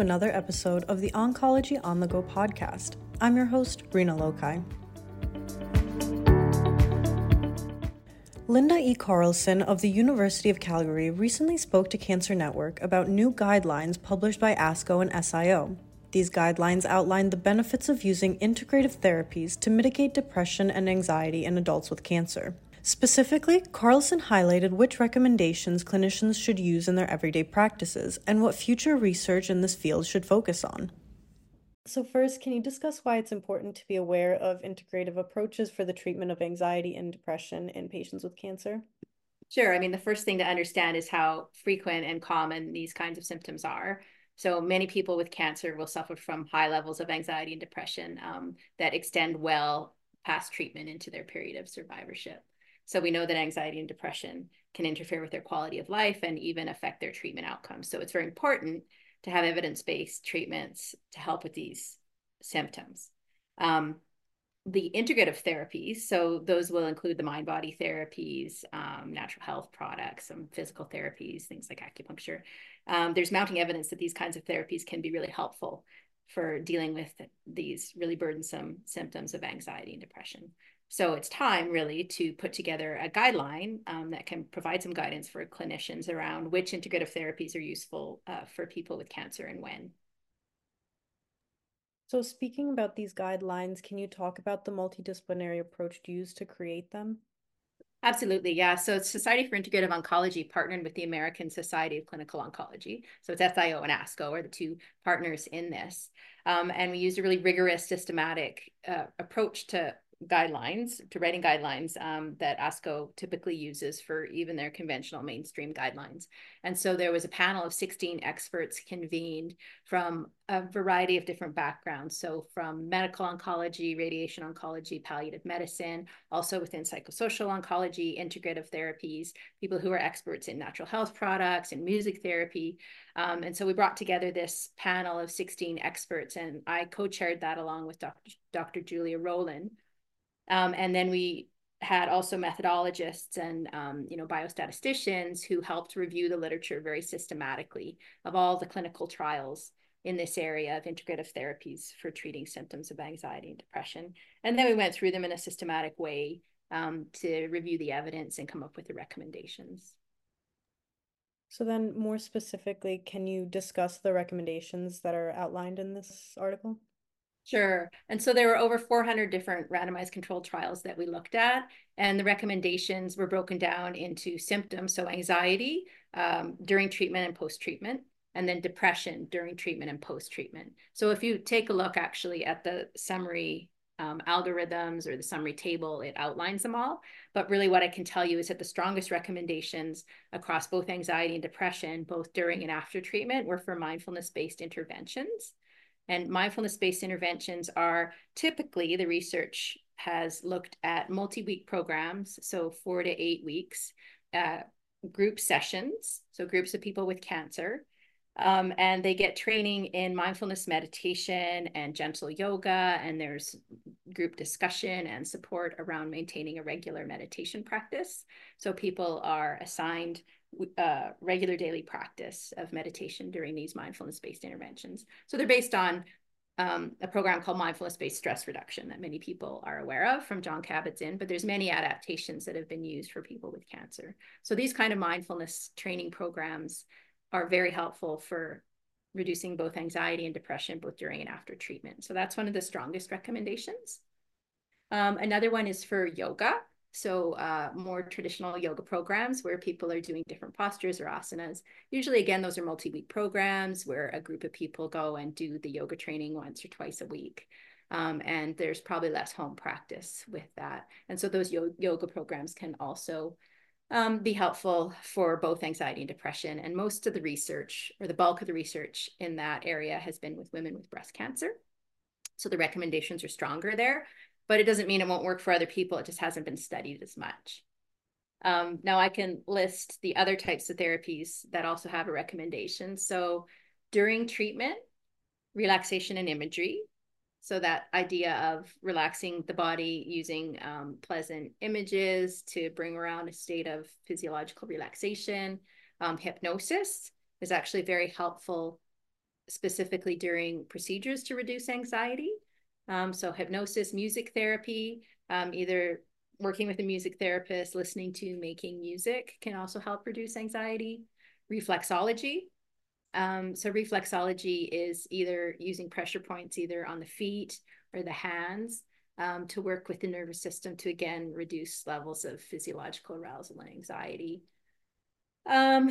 another episode of the Oncology on the Go podcast. I'm your host, Rena Lokai. Linda E. Carlson of the University of Calgary recently spoke to Cancer Network about new guidelines published by ASCO and SIO. These guidelines outline the benefits of using integrative therapies to mitigate depression and anxiety in adults with cancer. Specifically, Carlson highlighted which recommendations clinicians should use in their everyday practices and what future research in this field should focus on. So first, can you discuss why it's important to be aware of integrative approaches for the treatment of anxiety and depression in patients with cancer? Sure. I mean, the first thing to understand is how frequent and common these kinds of symptoms are. So many people with cancer will suffer from high levels of anxiety and depression that extend well past treatment into their period of survivorship. So we know that anxiety and depression can interfere with their quality of life and even affect their treatment outcomes. So it's very important to have evidence-based treatments to help with these symptoms. The integrative therapies, so those will include the mind-body therapies, natural health products, some physical therapies, things like acupuncture. There's mounting evidence that these kinds of therapies can be really helpful for dealing with these really burdensome symptoms of anxiety and depression. So it's time really to put together a guideline that can provide some guidance for clinicians around which integrative therapies are useful for people with cancer and when. So speaking about these guidelines, can you talk about the multidisciplinary approach used to create them? Absolutely, yeah. So Society for Integrative Oncology partnered with the American Society of Clinical Oncology. So it's SIO and ASCO are the two partners in this. And we used a really rigorous, systematic approach to writing guidelines that ASCO typically uses for even their conventional mainstream guidelines. And so there was a panel of 16 experts convened from a variety of different backgrounds. So from medical oncology, radiation oncology, palliative medicine, also within psychosocial oncology, integrative therapies, people who are experts in natural health products and music therapy. And so we brought together this panel of 16 experts, and I co-chaired that along with Dr. Julia Rowland. And then we had also methodologists and biostatisticians who helped review the literature very systematically of all the clinical trials in this area of integrative therapies for treating symptoms of anxiety and depression. And then we went through them in a systematic way to review the evidence and come up with the recommendations. So then more specifically, can you discuss the recommendations that are outlined in this article? Sure. And so there were over 400 different randomized controlled trials that we looked at, and the recommendations were broken down into symptoms, so anxiety during treatment and post-treatment, and then depression during treatment and post-treatment. So if you take a look actually at the summary algorithms or the summary table, it outlines them all. But really what I can tell you is that the strongest recommendations across both anxiety and depression, both during and after treatment, were for mindfulness-based interventions. And mindfulness-based interventions are typically, the research has looked at multi-week programs, so 4 to 8 weeks, group sessions, so groups of people with cancer, and they get training in mindfulness meditation and gentle yoga, and there's group discussion and support around maintaining a regular meditation practice. So people are assigned regular daily practice of meditation during these mindfulness-based interventions. So they're based on a program called mindfulness-based stress reduction that many people are aware of from Jon Kabat-Zinn, but there's many adaptations that have been used for people with cancer. So these kind of mindfulness training programs are very helpful for reducing both anxiety and depression, both during and after treatment. So that's one of the strongest recommendations. Another one is for yoga. So more traditional yoga programs where people are doing different postures or asanas. Usually, again, those are multi-week programs where a group of people go and do the yoga training once or twice a week. And there's probably less home practice with that. And so those yoga programs can also be helpful for both anxiety and depression. And most of the research, or the bulk of the research in that area, has been with women with breast cancer. So the recommendations are stronger there. But it doesn't mean it won't work for other people. It just hasn't been studied as much. Now I can list the other types of therapies that also have a recommendation. So during treatment, relaxation and imagery. So that idea of relaxing the body using pleasant images to bring around a state of physiological relaxation. Hypnosis is actually very helpful specifically during procedures to reduce anxiety. So hypnosis, music therapy, either working with a music therapist, listening to making music can also help reduce anxiety. Reflexology. So reflexology is either using pressure points either on the feet or the hands to work with the nervous system to, again, reduce levels of physiological arousal and anxiety. Um,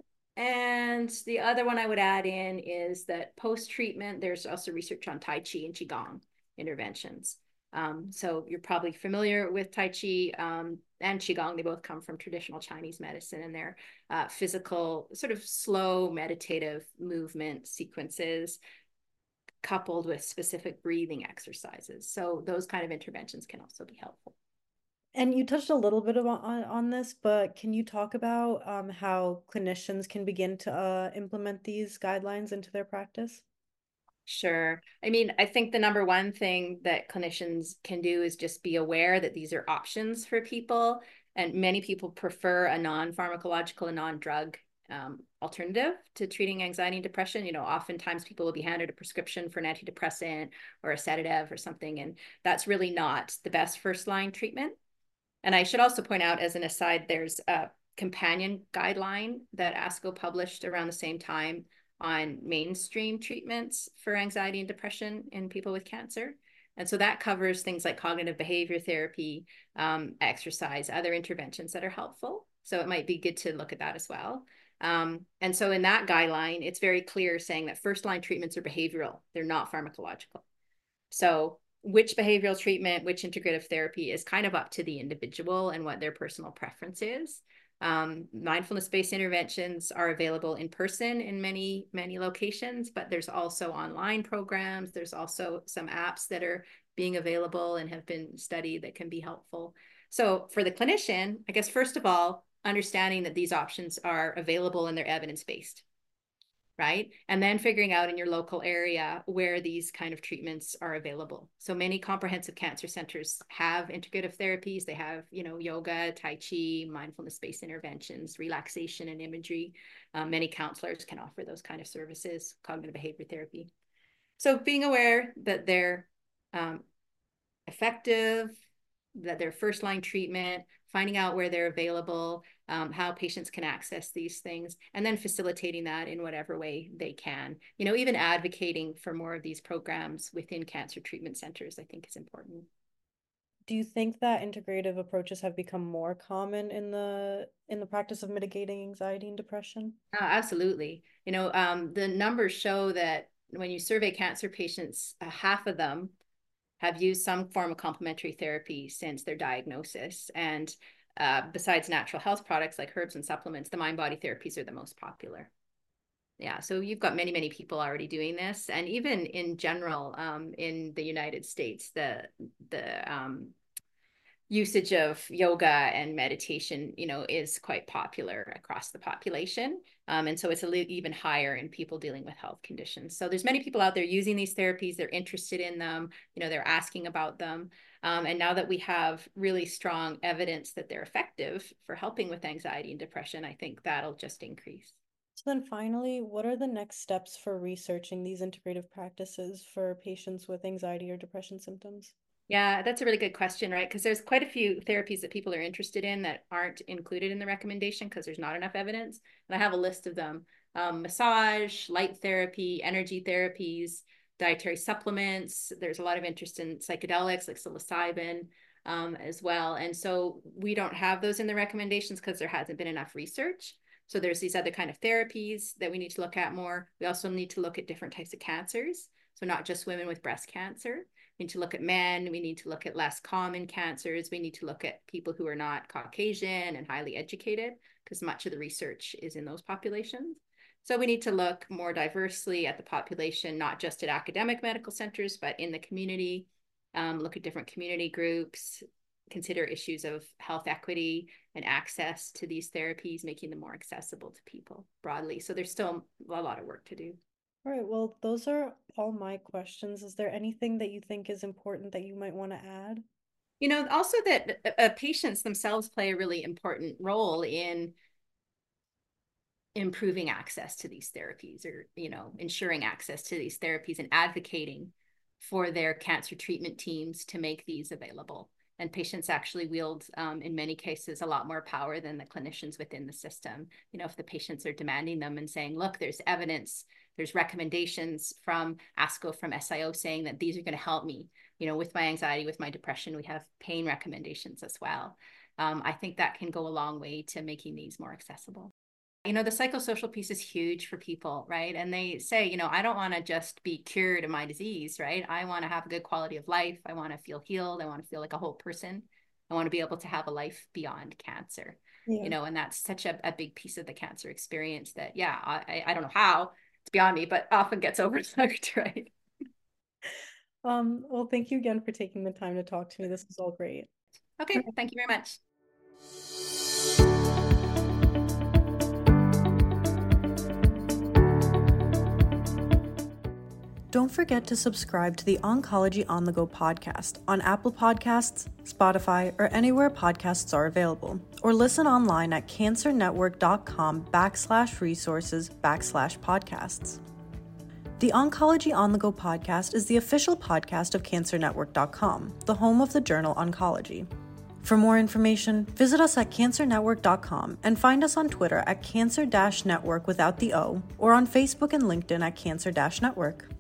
and the other one I would add in is that post-treatment, there's also research on Tai Chi and Qigong interventions. So you're probably familiar with Tai Chi and Qigong. They both come from traditional Chinese medicine, and they're physical, sort of slow meditative movement sequences coupled with specific breathing exercises. So those kind of interventions can also be helpful. And you touched a little bit on this, but can you talk about how clinicians can begin to implement these guidelines into their practice? Sure. I mean, I think the number one thing that clinicians can do is just be aware that these are options for people. And many people prefer a non-pharmacological and non-drug alternative to treating anxiety and depression. You know, oftentimes people will be handed a prescription for an antidepressant or a sedative or something, and that's really not the best first line treatment. And I should also point out, as an aside, there's a companion guideline that ASCO published around the same time on mainstream treatments for anxiety and depression in people with cancer. And so that covers things like cognitive behavior therapy, exercise, other interventions that are helpful. So it might be good to look at that as well. And so in that guideline, it's very clear saying that first line treatments are behavioral, they're not pharmacological. So which behavioral treatment, which integrative therapy is kind of up to the individual and what their personal preference is. Mindfulness-based interventions are available in person in many, many locations, but there's also online programs. There's also some apps that are being available and have been studied that can be helpful. So for the clinician, I guess, first of all, understanding that these options are available and they're evidence-based, right? And then figuring out in your local area where these kind of treatments are available. So many comprehensive cancer centers have integrative therapies. They have, you know, yoga, Tai Chi, mindfulness-based interventions, relaxation and imagery. Many counselors can offer those kind of services, cognitive behavior therapy. So being aware that they're effective, that they're first line treatment, finding out where they're available, how patients can access these things, and then facilitating that in whatever way they can. You know, even advocating for more of these programs within cancer treatment centers, I think, is important. Do you think that integrative approaches have become more common in the practice of mitigating anxiety and depression? Absolutely. You know, the numbers show that when you survey cancer patients, half of them have used some form of complementary therapy since their diagnosis. And besides natural health products like herbs and supplements, the mind body therapies are the most popular. Yeah, so you've got many, many people already doing this. And even in general, in the United States, the usage of yoga and meditation, you know, is quite popular across the population. And so it's even higher in people dealing with health conditions. So there's many people out there using these therapies. They're interested in them. You know, they're asking about them. And now that we have really strong evidence that they're effective for helping with anxiety and depression, I think that'll just increase. So then finally, what are the next steps for researching these integrative practices for patients with anxiety or depression symptoms? Yeah, that's a really good question, right? Because there's quite a few therapies that people are interested in that aren't included in the recommendation because there's not enough evidence. And I have a list of them. Massage, light therapy, energy therapies, dietary supplements. There's a lot of interest in psychedelics like psilocybin as well. And so we don't have those in the recommendations because there hasn't been enough research. So there's these other kind of therapies that we need to look at more. We also need to look at different types of cancers. So not just women with breast cancer. We need to look at men. We need to look at less common cancers. We need to look at people who are not Caucasian and highly educated, because much of the research is in those populations. So we need to look more diversely at the population, not just at academic medical centers, but in the community, look at different community groups, consider issues of health equity and access to these therapies, making them more accessible to people broadly. So there's still a lot of work to do. All right, well, those are all my questions. Is there anything that you think is important that you might want to add? You know, also that patients themselves play a really important role improving access to these therapies, or, you know, ensuring access to these therapies and advocating for their cancer treatment teams to make these available. And patients actually wield, in many cases, a lot more power than the clinicians within the system. You know, if the patients are demanding them and saying, look, there's evidence, there's recommendations from ASCO, from SIO, saying that these are going to help me, you know, with my anxiety, with my depression. We have pain recommendations as well. I think that can go a long way to making these more accessible. You know, the psychosocial piece is huge for people, right? And they say, you know, I don't want to just be cured of my disease, right? I want to have a good quality of life. I want to feel healed. I want to feel like a whole person. I want to be able to have a life beyond cancer, you know, and that's such a big piece of the cancer experience that, yeah, I don't know how, it's beyond me, but often gets overlooked, right? Well, thank you again for taking the time to talk to me. This was all great. Okay, thank you very much. Don't forget to subscribe to the Oncology on the Go podcast on Apple Podcasts, Spotify, or anywhere podcasts are available, or listen online at cancernetwork.com/resources/podcasts. The Oncology on the Go podcast is the official podcast of cancernetwork.com, the home of the journal Oncology. For more information, visit us at cancernetwork.com and find us on Twitter at cancer-network without the O, or on Facebook and LinkedIn at cancer-network.